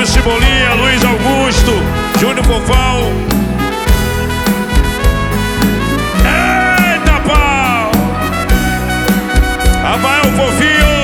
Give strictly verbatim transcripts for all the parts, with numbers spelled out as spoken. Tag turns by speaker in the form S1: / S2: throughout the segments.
S1: Júnior Cebolinha, Luiz Augusto, Júnior Fofão. Eita pau! Rafael Fofinho.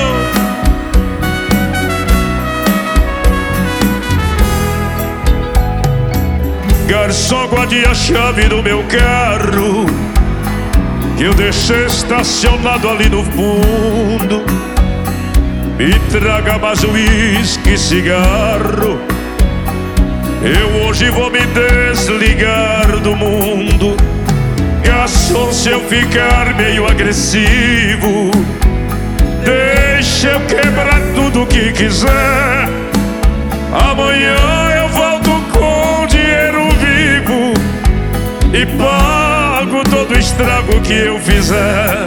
S1: Garçom, guarde a chave do meu carro, que eu deixei estacionado ali no fundo. Me traga mais uísque e cigarro, eu hoje vou me desligar do mundo. Garçom, se eu ficar meio agressivo, deixa eu quebrar tudo que quiser. Amanhã eu volto com dinheiro vivo e pago todo o estrago que eu fizer.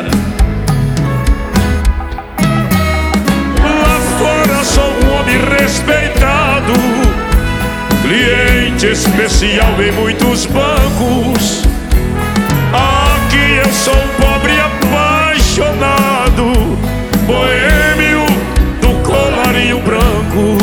S1: Lá fora sou um homem respeitado, cliente especial em muitos bancos. Aqui eu sou um pobre apaixonado, boêmio do colarinho branco.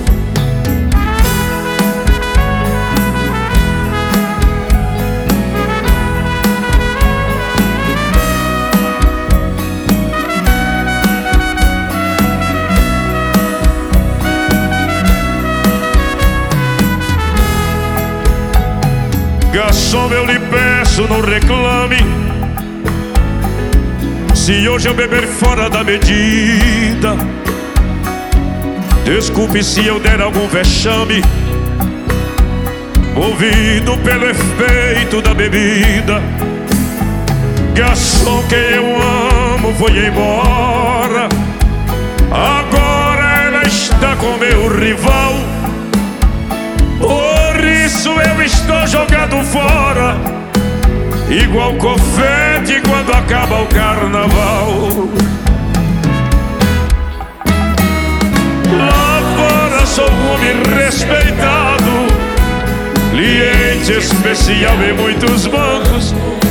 S1: Garçom, eu lhe peço, não reclame se hoje eu beber fora da medida. Desculpe se eu der algum vexame, movido pelo efeito da bebida. Garçom, quem eu amo foi embora, agora ela está com meu rival. Por isso eu estou jogado fora, igual confete quando acaba o carnaval. Lá fora sou um homem respeitado, cliente especial em muitos bancos.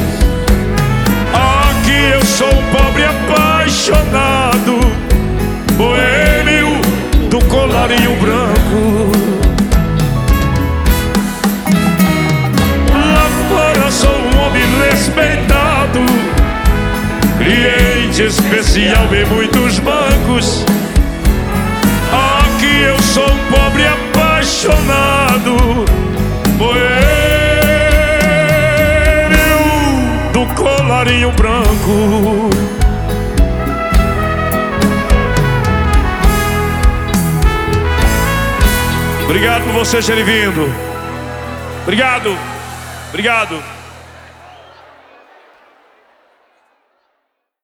S1: Aqui eu sou um pobre apaixonado, boêmio do colarinho branco. Sou um homem respeitado, cliente especial em muitos bancos. Aqui eu sou um pobre apaixonado, boêmio do colarinho branco. Obrigado por vocês terem vindo. Obrigado. Obrigado.